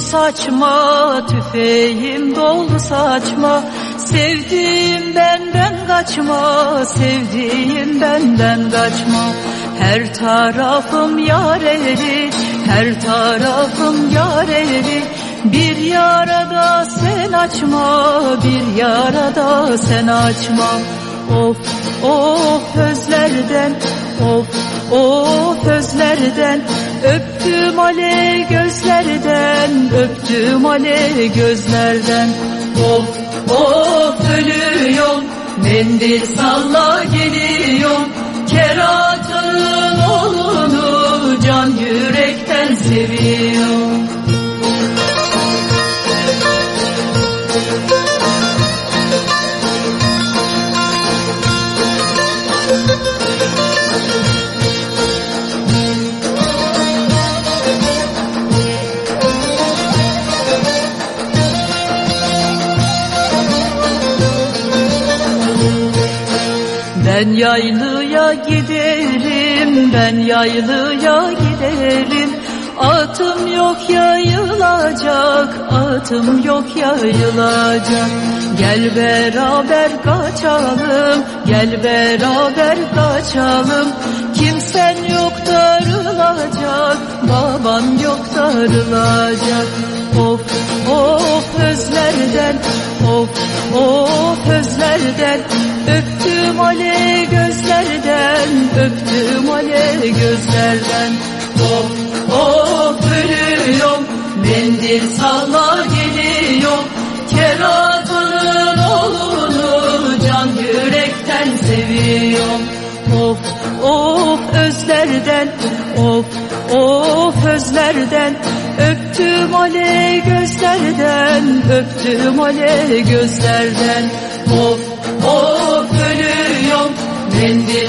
saçma, tüfeğim dolu saçma. Sevdiğim benden kaçma, sevdiğim benden kaçma. Her tarafım yareli, her tarafım yareli. Bir yarada sen açma, bir yarada sen açma. Of of özlerden, of of özlerden. Öptüm ale gözlerden, öptüm ale gözlerden. Of of ölüyorum, mendil salla geliyorum. Keratanın oğlunu can yürekten seviyorum. Ben yaylıya giderim, ben yaylıya giderim. Atım yok yayılacak, atım yok yayılacak. Gel beraber kaçalım, gel beraber kaçalım. Kimsen yok darılacak, baban yok darılacak. Of of özlerden, of of özlerden. Öptüm ale gözlerden, öptüm ale gözlerden. Of of ölüyorum, mendil salla geliyorum. Keratanın oğlunu can yürekten seviyorum. Of of özlerden, of of özlerden. Öptüm ale gözlerden, öptüm ale gözlerden. Of of ölüyorum, mendil